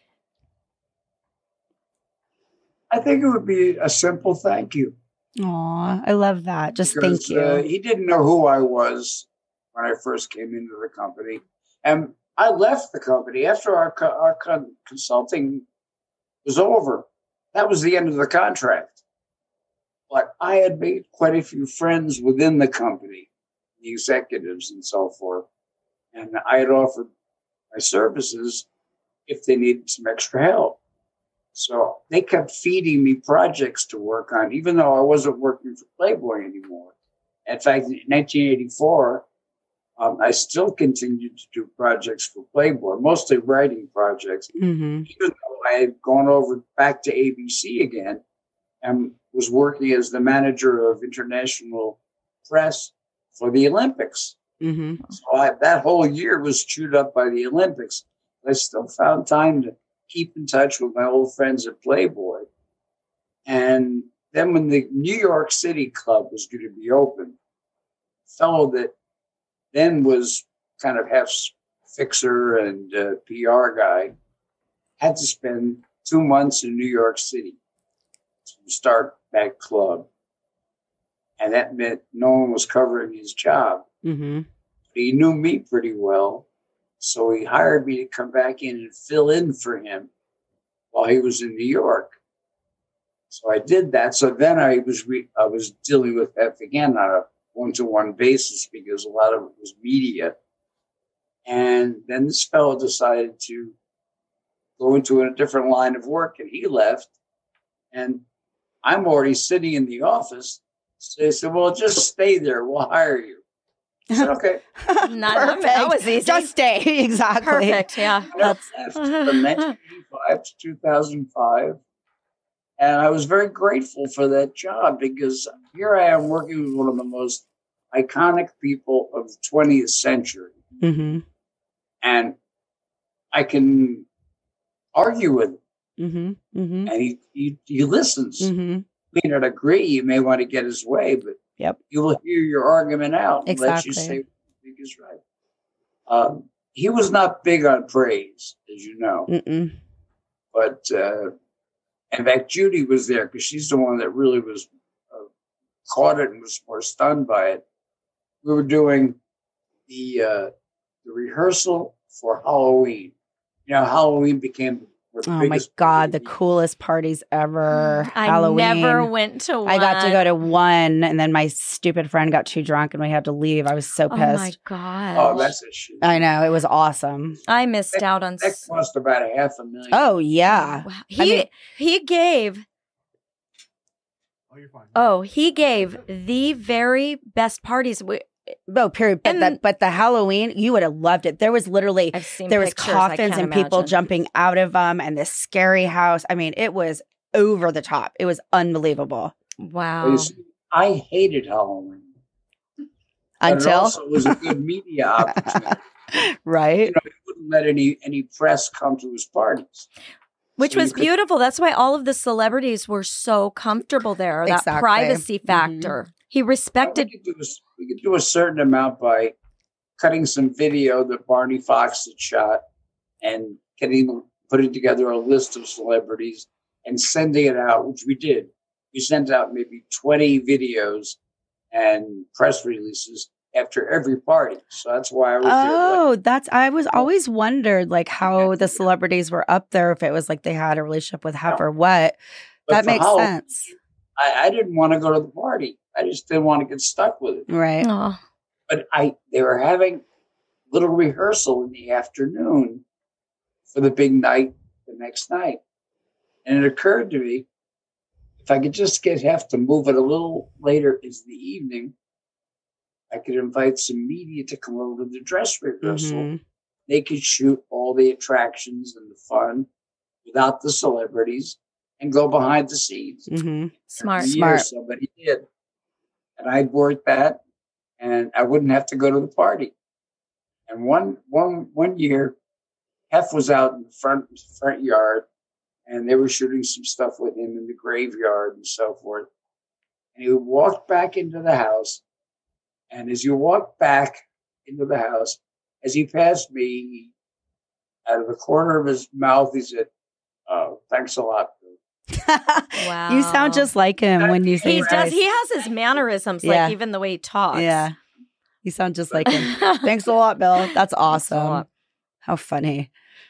I think it would be a simple thank you. Aw, I love that. Just Because, thank you. Uh, he didn't know who I was when I first came into the company. And I left the company after our, co- our con- consulting was over. That was the end of the contract. But I had made quite a few friends within the company, the executives and so forth. And I had offered my services if they needed some extra help. So they kept feeding me projects to work on, even though I wasn't working for Playboy anymore. In fact, in nineteen eighty-four, um, I still continued to do projects for Playboy, mostly writing projects, Mm-hmm. even though I had gone over back to A B C again and was working as the manager of international press for the Olympics. Mm-hmm. So I, that whole year was chewed up by the Olympics. I still found time to keep in touch with my old friends at Playboy. And then when the New York City club was going to be open, a fellow that then was kind of half fixer and uh, P R guy had to spend two months in New York City to start that club. And that meant no one was covering his job. Mm-hmm. He knew me pretty well. So he hired me to come back in and fill in for him while he was in New York. So I did that. So then I was re- I was dealing with Hef again on a one-to-one basis because a lot of it was media. And then this fellow decided to go into a different line of work, and he left. And I'm already sitting in the office. So they said, well, just stay there. We'll hire you. I said, okay. Not, that was easy. Just stay. Exactly. Perfect. Yeah. That's from nineteen eighty-five to two thousand five. And I was very grateful for that job because here I am working with one of the most iconic people of the twentieth century. Mm-hmm. And I can argue with him. Mm-hmm. Mm-hmm. And he, he, he listens. Mm-hmm. You may not agree. You may want to get his way, but yep. he will hear your argument out and Exactly. let you say what you think is right. Um, he was not big on praise, as you know. Mm-mm. But uh, in fact, Judy was there because she's the one that really was uh, caught it and was more stunned by it. We were doing the uh, the rehearsal for Halloween. You know, Halloween became the Oh my biggest God, the party. coolest parties ever. I Halloween. never went to one. I got to go to one, and then my stupid friend got too drunk, and we had to leave. I was so Oh pissed. my gosh. Oh, that's a shit. I know, it was awesome. I missed out on. That s- cost about a half a million. Oh yeah, Wow. He I mean- he gave. Oh, you're fine. Oh, he gave the very best parties. We, no period. But And- that, but the Halloween, you would have loved it. There was literally I've seen there was pictures, I coffins can't and people imagine. jumping out of them, and this scary house. I mean, it was over the top. It was unbelievable. But Wow. you see, I hated Halloween. But it Until also was a good media opportunity. right. You know, he wouldn't let any any press come to his parties. Which So you was could- beautiful. That's why all of the celebrities were so comfortable there. That Exactly. privacy Mhm. factor. He respected. We could, do a, we could do a certain amount by cutting some video that Barney Fox had shot and getting putting together a list of celebrities and sending it out, which we did. We sent out maybe twenty videos and press releases after every party. So that's why I was there. Like, Oh, that's I was always wondered like how the celebrities were up there, if it was like they had a relationship with Hef or what. but That for makes Halloween, sense. I, I didn't want to go to the party. I just didn't want to get stuck with it. Right. Oh, But I they were having little rehearsal in the afternoon for the big night the next night. And it occurred to me, if I could just get Hef to move it a little later into the evening, I could invite some media to come over to the dress rehearsal. Mhm. They could shoot all the attractions and the fun without the celebrities and go behind the scenes. Mhm. smart. Every year Smart. somebody did. And I'd work that and I wouldn't have to go to the party. And one one one year, Hef was out in the front front yard and they were shooting some stuff with him in the graveyard and so forth. And he walked back into the house. And as you walk back into the house, as he passed me, he, out of the corner of his mouth, he said, "Oh, thanks a lot, Bill." Wow. You sound just like him when you say He his does. voice. He has his mannerisms, Yeah. like even the way he talks. Yeah. You sound just like him. Thanks a lot, Bill. That's a awesome. lot. How funny.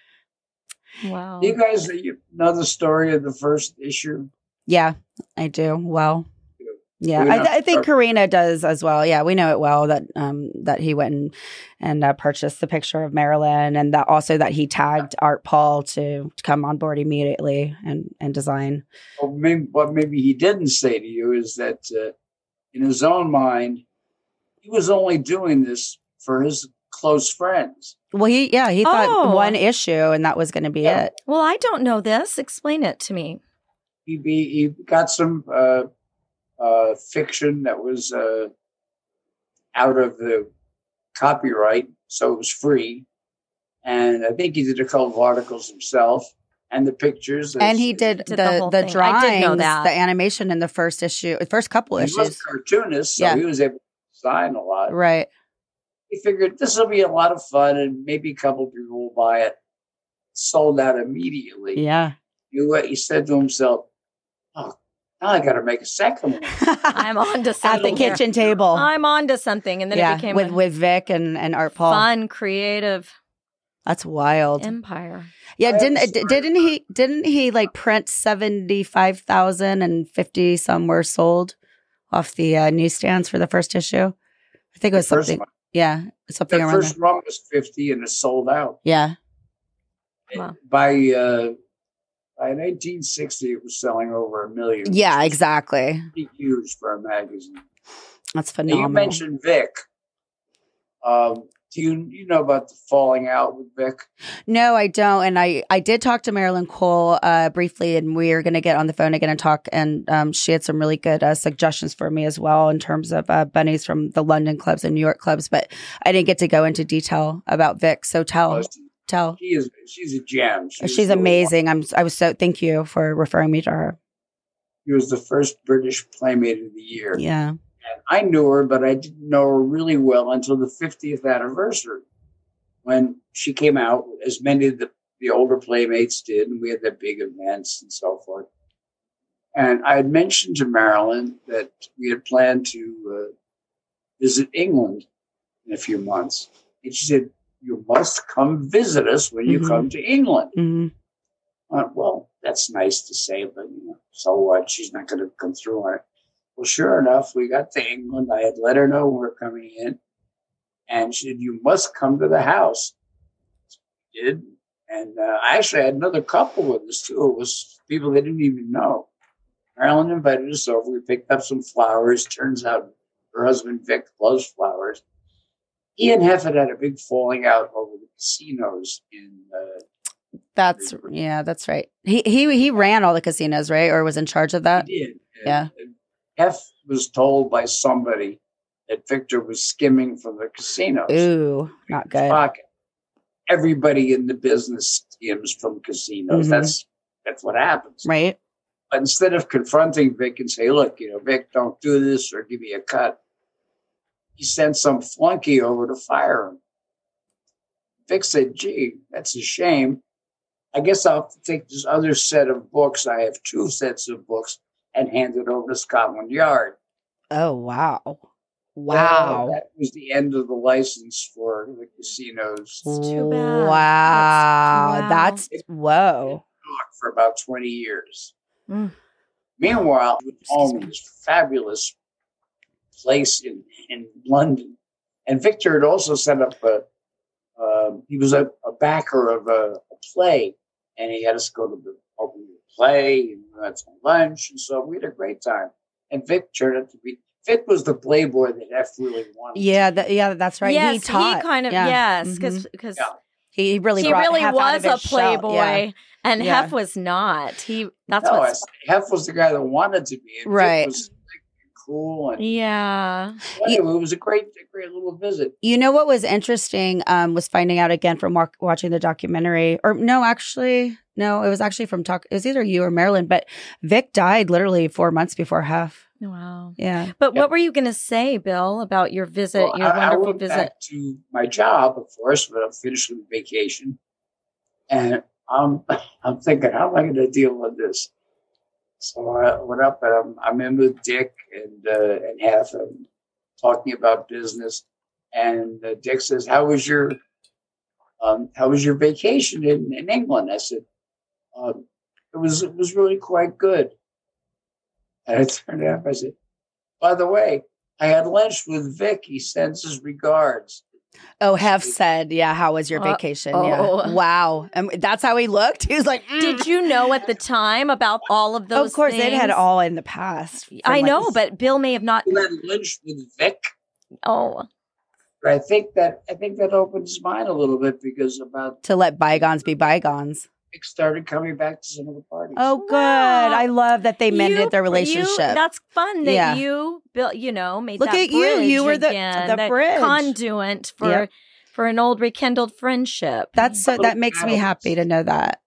Wow. Do you guys know the story of the first issue? Yeah, I do. Well, yeah, We're I, not- I think Karina does as well. Yeah, we know it well that um that he went and and uh, purchased the picture of Marilyn, and that also that he tagged Art Paul to, to come on board immediately and and design. Well, maybe, what maybe he didn't say to you is that uh, in his own mind, he was only doing this for his close friends. Well, he yeah he thought Oh. one issue and that was going to be Yeah. it. Well, I don't know this. Explain it to me. He be, he got some uh, uh, fiction that was uh, out of the copyright, so it was free. And I think he did a couple of articles himself and the pictures. And he did, Did the the whole the, thing. I did know drawings, that. the animation in the first issue, first couple He was issues. a cartoonist, so Yeah. he was able to design a lot. Right. He figured this will be a lot of fun and maybe a couple people will buy it. Sold out immediately. Yeah. He, he said to himself, "Oh, now I got to make a second one." I'm on to At something. the here. kitchen table. I'm on to something. And then yeah, it became with a with Vic and, and Art Paul. fun, creative. That's wild. Empire. Yeah, I have didn't a story didn't he didn't he like print seventy five thousand and fifty some were sold off the uh, newsstands for the first issue? I think it was The first something. one. Yeah, something The around first there. run was fifty and it sold out. Yeah, Wow. By uh, by nineteen sixty, it was selling over a million. yeah, which was exactly. pretty huge for a magazine. That's Now, phenomenal. you mentioned Vic. Um, do you you know about the falling out with Vic? No, I don't. And I, I did talk to Marilyn Cole uh, briefly, and we are going to get on the phone again and talk. And um, she had some really good uh, suggestions for me as well in terms of uh, bunnies from the London clubs and New York clubs. But I didn't get to go into detail about Vic. So tell, Oh, she, tell. she is she's a gem. She was She's really amazing. I'm. I was so. Thank you for referring me to her. She was the first British Playmate of the Year. Yeah. And I knew her, but I didn't know her really well until the fiftieth anniversary, when she came out, as many of the, the older Playmates did, and we had the big events and so forth. And I had mentioned to Marilyn that we had planned to uh, visit England in a few months. And she said, "You must come visit us when you Mhm. come to England." hmm I went, well, that's nice to say, but you know, so what? She's not going to come through on it. Well, sure enough, we got to England. I had let her know we were coming in. And she said, "You must come to the house." We did. And uh, I actually had another couple with us, too. It was people they didn't even know. Marilyn invited us over. We picked up some flowers. Turns out her husband, Vic, loves flowers. He and Hefford had a big falling out over the casinos in uh, That's yeah. That's right. He he he ran all the casinos, right, or was in charge of that. He did. Yeah. And F was told by somebody that Victor was skimming from the casinos. Ooh, not good. Pocket. Everybody in the business skims from casinos. Mhm. That's that's what happens. Right. But instead of confronting Vic and say, "Look, you know, Vic, don't do this or give me a cut," he sent some flunky over to fire him. Vic said, "Gee, that's a shame. I guess I'll have to take this other set of books. I have two sets of books, and hand it over to Scotland Yard." Oh wow. Well, Wow. that was the end of the license for the casinos. It's too bad. Wow. That's- That's whoa. For about twenty years. Mm. Meanwhile, we Excuse owned me. this fabulous place in, in London. And Victor had also set up a, um, he was a, a backer of a, a play, and he had us go to the opening of the play, and we had some lunch, and so we had a great time. And Vic turned out to be, Vic was the playboy that F really wanted. Yeah, that, yeah, that's right. Yes, he taught. kind of yeah. yes, Mhm. because because Yeah. he really he brought really Hef out of was a his shell. playboy, Yeah. and Yeah. Hef was not. He that's No, I what's said, Hef was the guy that wanted to be. And Vic Right. was like, cool. And yeah. anyway, it was a great, a great little visit. You know what was interesting um, was finding out again from wa- watching the documentary, or no, actually, no, it was actually from talk. It was either you or Marilyn, but Vic died literally four months before Hef. Wow. Yeah. But Yeah. what were you going to say, Bill, about your visit, Well, your I, I wonderful went visit? back to my job, of course, but I'm finished with vacation. And I'm, I'm thinking, how am I going to deal with this? So I went up and I'm, I'm in with Dick and, uh, and Hef and talking about business. And uh, Dick says, how was your, um, how was your vacation in, in England? I said, um, it was, it was really quite good. And I turned it up. I said, by the way, I had lunch with Vic. He sends his regards. Oh, Hef said, yeah, how was your Uh, vacation? oh. Yeah. Wow. And that's how he looked. He was like, mm. Did you know at the time about all of those Of course, they'd had things? all in the past. from, I like, know, but Bill may have not. He had lunch with Vic. Oh, But I think that I think that opened his mind a little bit because about to let bygones be bygones. Vic started coming back to some of the parties. Oh, good. Wow. I love that they mended You- their you- relationship. that's fun that Yeah. you built. You know, made Look that at you. You bridge were the- again, the bridge. conduit for Yep. for an old rekindled friendship. That's so, Little that makes me battles. happy to know that.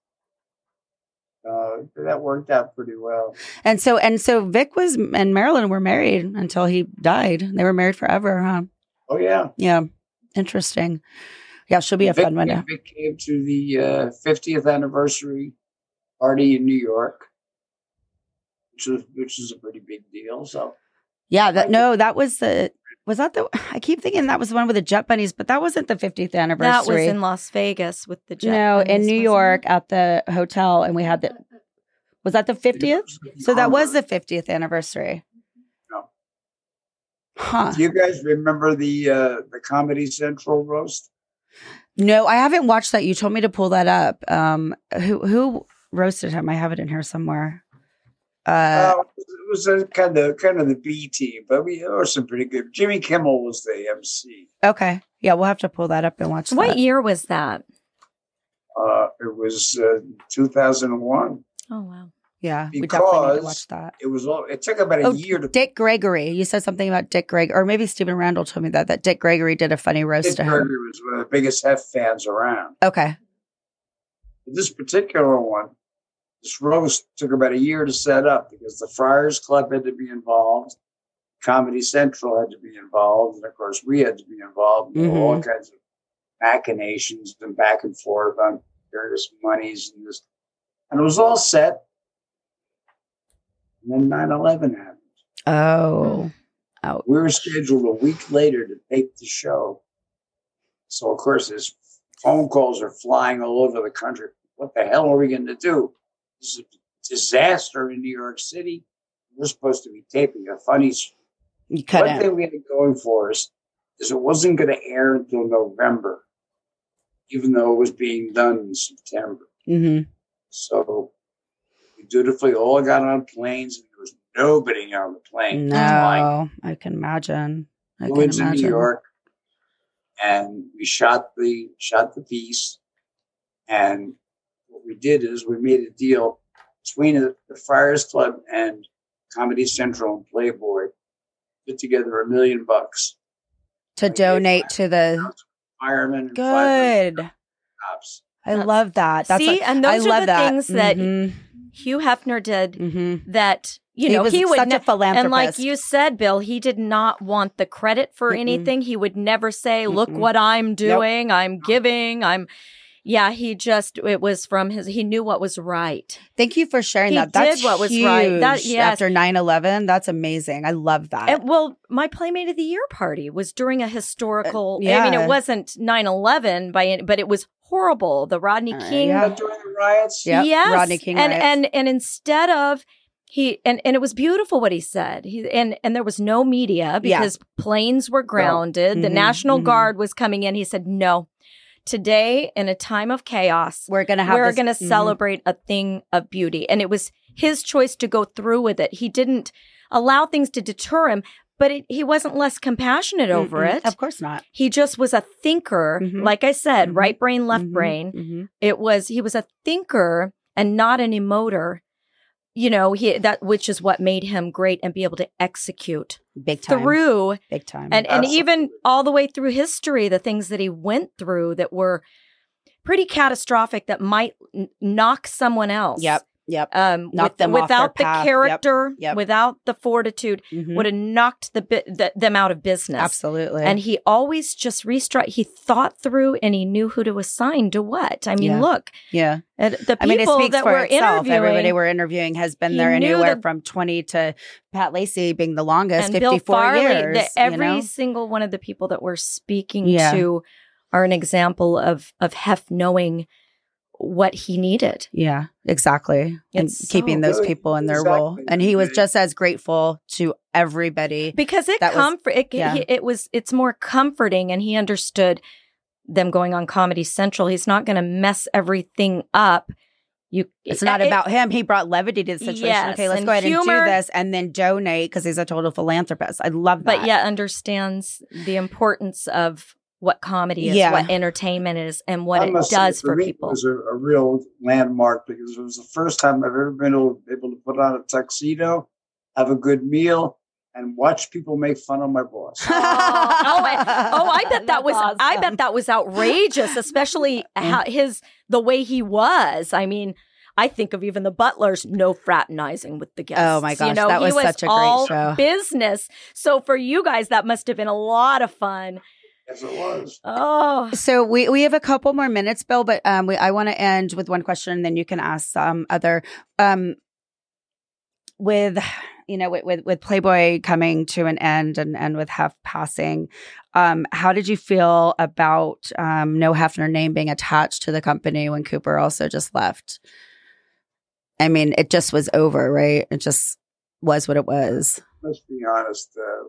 Uh, that worked out pretty well. And so and so Vic was and Marilyn were married until he died. They were married forever, huh? Oh yeah, Yeah. Interesting. Yeah, she'll be a Vic, fun one. to- Vic came to the uh, fiftieth anniversary party in New York, which was which is a pretty big deal. So Yeah, that no, that was the Was that the? I keep thinking that was the one with the Jet Bunnies, but that wasn't the fiftieth anniversary. That was in Las Vegas with the Jet no, Bunnies, in New wasn't York it? at the hotel, and we had the. Was that the fiftieth? So that was the fiftieth anniversary. No. Huh. Do you guys remember the uh, the Comedy Central roast? No, I haven't watched that. You told me to pull that up. Um, who who roasted him? I have it in here somewhere. Uh, Uh, it was a kind of kind of the B team, but we there were some pretty good. Jimmy Kimmel was the M C. okay, yeah, we'll have to pull that up and watch What that. year was that? Uh, it was uh, two thousand one. Oh, wow. Yeah, we definitely need to Because watch that. It was all. It took about a Oh, year to. Dick Gregory. You said something about Dick Gregory, or maybe Stephen Randall told me that that Dick Gregory did a funny roast Dick to him. Gregory was one of the biggest Hef fans around. Okay, This particular one, this roast took about a year to set up because the Friars Club had to be involved, Comedy Central had to be involved, and of course we had to be involved. There were all Mhm. kinds of machinations and back and forth on various monies and this, and it was all set. And then nine eleven happened. oh, oh, We were scheduled a week later to tape the show. So, of course, his phone calls are flying all over the country. What the hell are we going to do? This is a disaster in New York City. We're supposed to be taping a funny. you One couldn't. thing we had going for us is it wasn't going to air until November, even though it was being done in September. Mm-hmm. So we dutifully all got on planes, and there was nobody on the plane. No, I can imagine. I Flew can into imagine. New York, and we shot the shot the piece. And what we did is we made a deal between the, the Friars Club and Comedy Central and Playboy. Put together a million bucks to donate to the firemen and five good. cops. I That's- love that. That's See, like, and those I are love the that. things that Mhm. Hugh Hefner did Mm-hmm. that, you He know, was he would such ne- a philanthropist. and like you said, Bill, he did not want the credit for Mm-mm. anything. He would never say, look Mm-mm. what I'm doing. I'm giving. I'm, yeah, he just, it was from his, he knew what was right. Thank you for sharing He that. That's did what was huge. right. That- yes. After nine eleven, that's amazing. I love that. And, well, my Playmate of the Year party was during a historical, Uh, I mean, yeah. it wasn't nine eleven by any, but it was horrible. The Rodney Uh, King. yeah. But during the riots, Yep, Yes. Rodney King and, riots. and, and instead of, He and, and it was beautiful what he said. He and and there was no media because planes were grounded. The Mhm, National mhm. Guard was coming in. He said, "No, today in a time of chaos, We're gonna have. we're this- going to mhm. celebrate a thing of beauty." And it was his choice to go through with it. He didn't allow things to deter him, but it, he wasn't less compassionate over Mm-mm. it. Of course not. He just was a thinker. Mhm. Like I said, Mhm. right brain, left Mhm, brain. mhm. It was he was a thinker and not an emoter. You know, he that which is what made him great and be able to execute Big time. through Big time. and and even Absolutely. all the way through history, the things that he went through that were pretty catastrophic that might n- knock someone else. Yep. Yep. Um, Knock with- them off without their the path. Yep. character, Yep. without the fortitude, Mhm. would have knocked the, bi- the them out of business. Absolutely. And he always just restruck. He thought through and he knew who to assign to what. I mean, Yeah. look, yeah. uh, the people I mean, it speaks that for we're itself. interviewing, Everybody we're interviewing has been he there knew anywhere that- from twenty to Pat Lacey being the longest, and Bill fifty-four Farley, years. that every you know? single one of the people that we're speaking Yeah. to are an example of of Hef knowing what he needed. Yeah, exactly. And It's keeping so those good. people in their Exactly. role. And he was Yeah. just as grateful to everybody. Because it That was- comfort it, yeah. he- it was it's more comforting, and he understood them going on Comedy Central. He's not going to mess everything up. You, It's not it- about him. He brought levity to the situation. Yes, Okay, let's and go ahead humor- and do this and then donate because he's a total philanthropist. I love that. but yet understands the importance of what comedy is, Yeah. what entertainment is, and what I it must say, does for me, people. It was a, a real landmark because it was the first time I've ever been able, able to put on a tuxedo, have a good meal, and watch people make fun of my boss. oh, I, oh, I bet that That's was I awesome. bet that was outrageous, especially how his the way he was. I mean, I think of even the butlers, no fraternizing with the guests. Oh my gosh, you know, that he was was such a great all show. business. So for you guys, that must have been a lot of fun. Yes, it was. Oh, So we, we have a couple more minutes, Bill, but um, we, I want to end with one question, and then you can ask some other. Um, with, you know, with, with, with Playboy coming to an end and, and with Hef passing, um, how did you feel about um, no Hefner name being attached to the company when Cooper also just left? I mean, it just was over, right? It just was what it was. Let's be honest. Uh,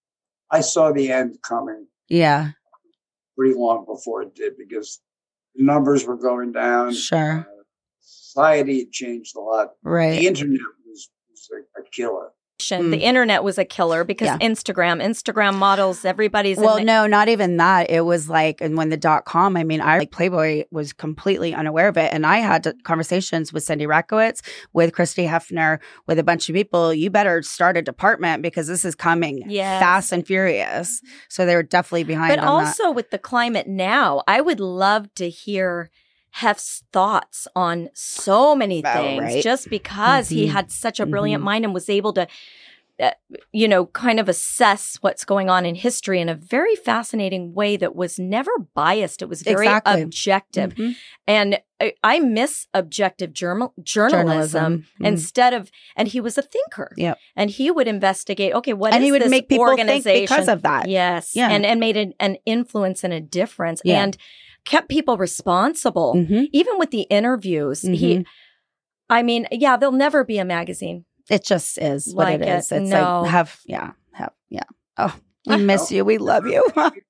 I saw the end coming. Yeah. Pretty long before it did, because the numbers were going down. Sure. Uh, society had changed a lot. Right. The internet was, was a, a killer. The internet was a killer because Yeah. Instagram, Instagram models, everybody's Well, in the- no, not even that. It was like, and when the dot com, I mean, I like Playboy was completely unaware of it. And I had to- conversations with Cindy Rakowitz, with Christy Hefner, with a bunch of people. You better start a department because this is coming Yes. fast and furious. So they were definitely behind But on also with the climate now, I would love to hear Hef's thoughts on so many Oh, things, right. just because he Mhm. had such a brilliant Mhm. mind and was able to, uh, you know, kind of assess what's going on in history in a very fascinating way that was never biased. It was very Exactly. objective. that. Mhm. And I, I miss objective journal- journalism, Journalism. Mhm. instead of, and he was a thinker. Yep. And he would investigate, okay, what And is he would this make people think organization? because of that. Yes. Yeah. And, and made an, an influence and a difference Yeah. and kept people responsible. Mhm. Even with the interviews, he, Mhm. I mean, yeah, there'll never be a magazine. It just is what Like it it. is. It's No. like, have, yeah, have, yeah. Oh, we miss you. We love you.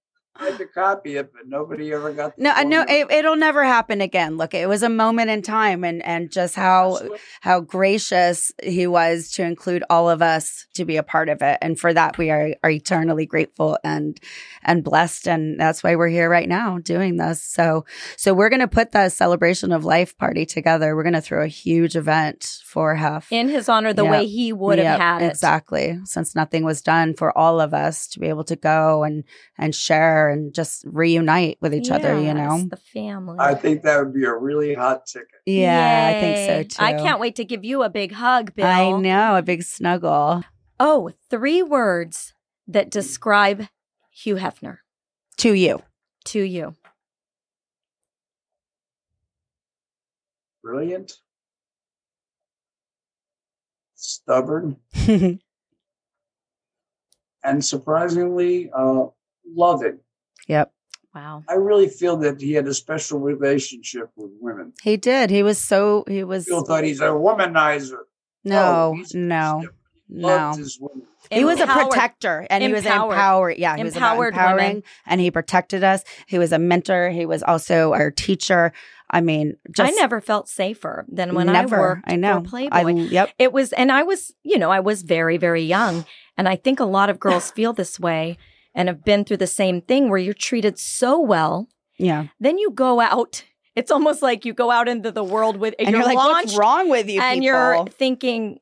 I tried to copy it, but nobody ever got the No, I know formula. it, it'll never happen again. Look, it was a moment in time, and and just how Absolutely. how gracious he was to include all of us to be a part of it, and for that we are are eternally grateful and and blessed, and that's why we're here right now doing this. So so we're gonna put the celebration of life party together. We're gonna throw a huge event for Hef In his honor, the Yep. way he would have Yep, had it. exactly. Since nothing was done for all of us to be able to go and and share and just reunite with each other, you Yes, know. the family. I think that would be a really hot ticket. Yeah, I Yay. think so too. I can't wait to give you a big hug, Bill. I know, a big snuggle Oh, three words that describe Hugh Hefner to you. to you. Brilliant. Stubborn. And surprisingly uh, loving. Yep. Wow. I really feel that he had a special relationship with women. He did. He was so, he was, People thought he's a womanizer. no, he's no, just no. loved his women. He was a Empowered. protector and he was Empowered. empowered. Yeah, he was about Empowered empowering women. and he protected us. He was a mentor. He was also our teacher. I mean, just I never felt safer than when never. I worked I know. for Playboy. I, yep. It was, and I was, you know, I was very, very young. And I think a lot of girls feel this way and have been through the same thing where you're treated so well. Yeah. Then you go out. It's almost like you go out into the world with, And you're, like, launched, what's wrong with you and people? you're thinking,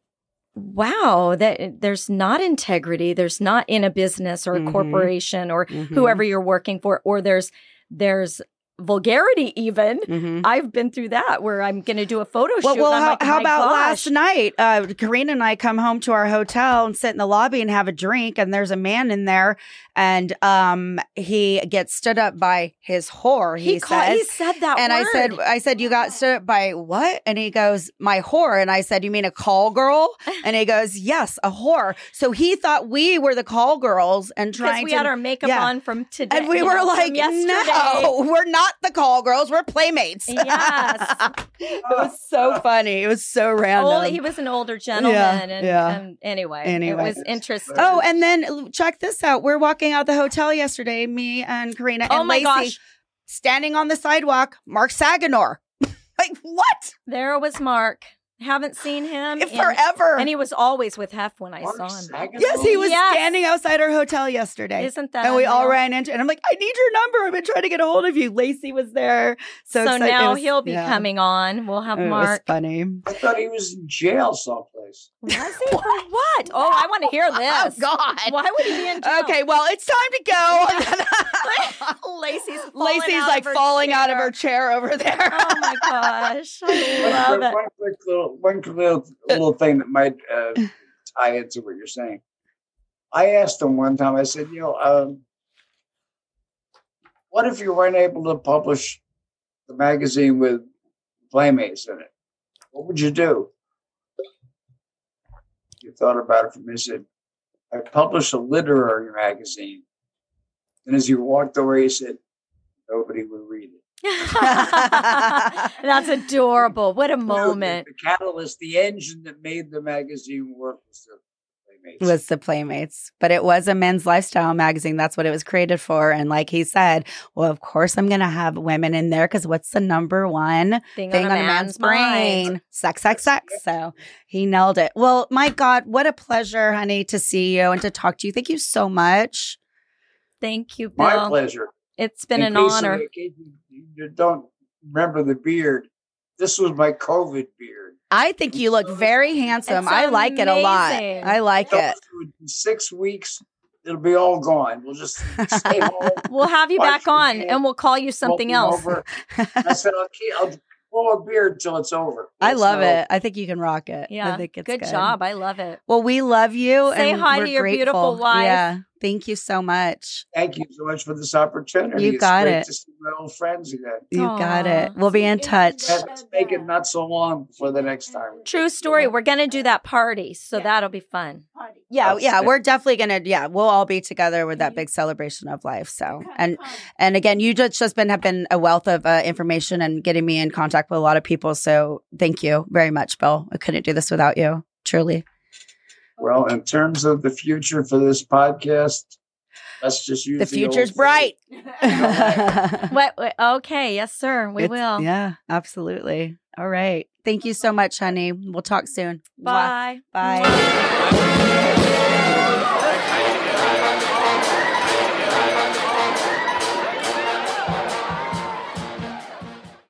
wow, that there's not integrity. There's not in a business or a Mhm. corporation or Mhm. whoever you're working for, or there's, there's vulgarity even. Mhm. I've been through that where I'm going to do a photo Well, shoot. well and I'm how, like, how my about gosh. last night? Uh, Karina and I come home to our hotel and sit in the lobby and have a drink, and there's a man in there, and um, he gets stood up by his whore. He, He, called, says, he said that and word. I said, I said, you got stood up by what? And he goes, my whore. And I said, you mean a call girl? And he goes, yes, a whore. So he thought we were the call girls and because trying we to. had our makeup yeah. on from today. and we you were know, from like, yesterday. no, we're not the call girls. We're playmates. Yes. It was so funny. It was so random. Oh, he was an older gentleman. Yeah, and, yeah. and anyway, Anyway. it was interesting. Oh, and then check this out. We're walking out the hotel yesterday, me and Karina Oh and my Lacey, gosh. standing on the sidewalk, Mark Saganor. Like, what? There was Mark. Haven't seen him in- Forever. And he was always with Hef when I Mark saw him. Sagan? yes, he was Yes. standing outside our hotel yesterday. Isn't that and we all unreal? ran into and I'm like, I need your number. I've been trying to get a hold of you. Lacey was there. So, So, excited. It now was- he'll be yeah. coming on. We'll have It was Mark. funny. I thought he was in jail someplace. Was he for what? Oh, I want to hear this. Oh, God. Why would he be in jail? Okay, well, it's time to go. Lacey's falling Lacey's out like of her falling out of chair. her chair over there. Oh my gosh. I One love quick, it. one quick little, one quick little, little thing that might uh, tie into what you're saying. I asked him one time, I said, you know, um, what if you weren't able to publish the magazine with Playmates in it? What would you do? you thought about it for me. He said, I published a literary magazine. And as he walked away, he said, nobody would read it. That's adorable. What a moment. The, the catalyst, the engine that made the magazine work was the Playmates. Was the Playmates. But it was a men's lifestyle magazine. That's what it was created for. And like he said, well, of course I'm going to have women in there because what's the number one thing, thing on, on a a man's, man's brain? mind. Sex, sex, sex. So he nailed it. Well, my God, what a pleasure, honey, to see you and to talk to you. Thank you so much. Thank you, Bill. My pleasure. It's been in an case honor. Of, in case you, you don't remember the beard. This was my COVID beard. I think you look very handsome. It's I like it a lot. amazing. I like it. In six weeks, it'll be all gone. We'll just stay home. We'll have you watch back your on game, and we'll call you something smoke else. over. I said, I'll, keep, I'll grow a beard till it's over. I It's love no- it. I think you can rock it. Yeah. I think it's good, good job. I love it. Well, we love you. Say and hi we're to your grateful. beautiful wife. Yeah. Thank you so much. Thank you so much for this opportunity. You it's got great it. to see my old friends again. You Aw. got it. We'll be in touch. Let's make it not so long for the next time. True story. We're going to do that party, so that'll be fun. Yeah, That's yeah, it. we're definitely gonna. Yeah, we'll all be together with that big celebration of life. So, and and again, you just just been have been a wealth of uh, information and getting me in contact with a lot of people. So, thank you very much, Bill. I couldn't do this without you. Truly. Well, in terms of the future for this podcast, let's just use The the future's old bright. What, what? Okay. Yes, sir. We It's- will. Yeah, absolutely. All right. Thank you so much, honey. We'll talk soon. Bye. Bye.